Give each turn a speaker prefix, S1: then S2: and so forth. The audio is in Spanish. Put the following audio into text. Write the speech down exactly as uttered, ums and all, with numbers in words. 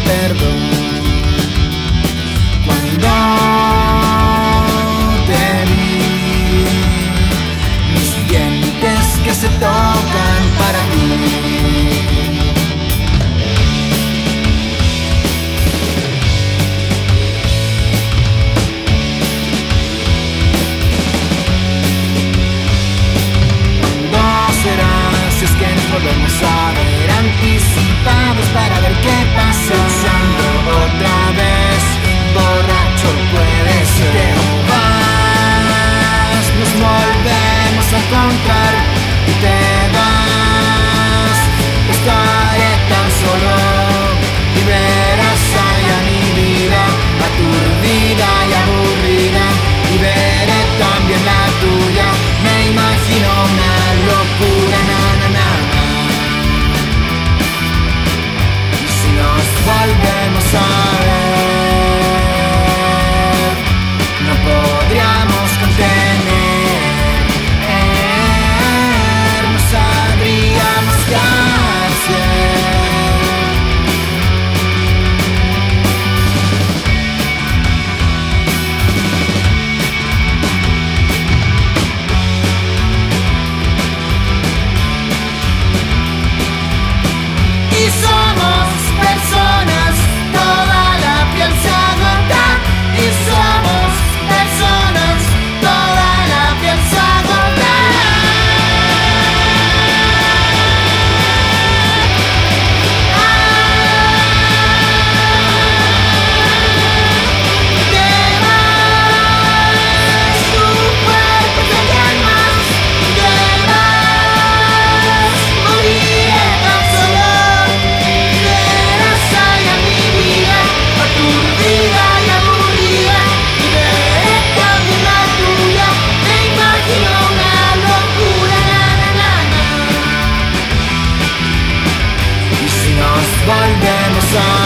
S1: perdón. Cuando te vi, mis dientes que se tocan para ti. Volvemos a ver anticipados para ver qué pasa. Usando otra vez, borracho puede ser. Te vas, nos volvemos a encontrar y te vas. Estaré tan solo y verás allá mi vida aturdida y aburrida, y veré también la tuya. Me imagino una locura, na, na, na. Volvemos a ver, no podríamos contener, no sabríamos qué hacer. Y somos personas, toda la piel se agota. Y somos personas, toda la piel se agota. Te vas, tu cuerpo te llamas. Te vas, moriré tan solo. Aturdida y aburrida, y veré también la tuya. Me imagino una locura, na, na, na, na. Y si nos volvemos a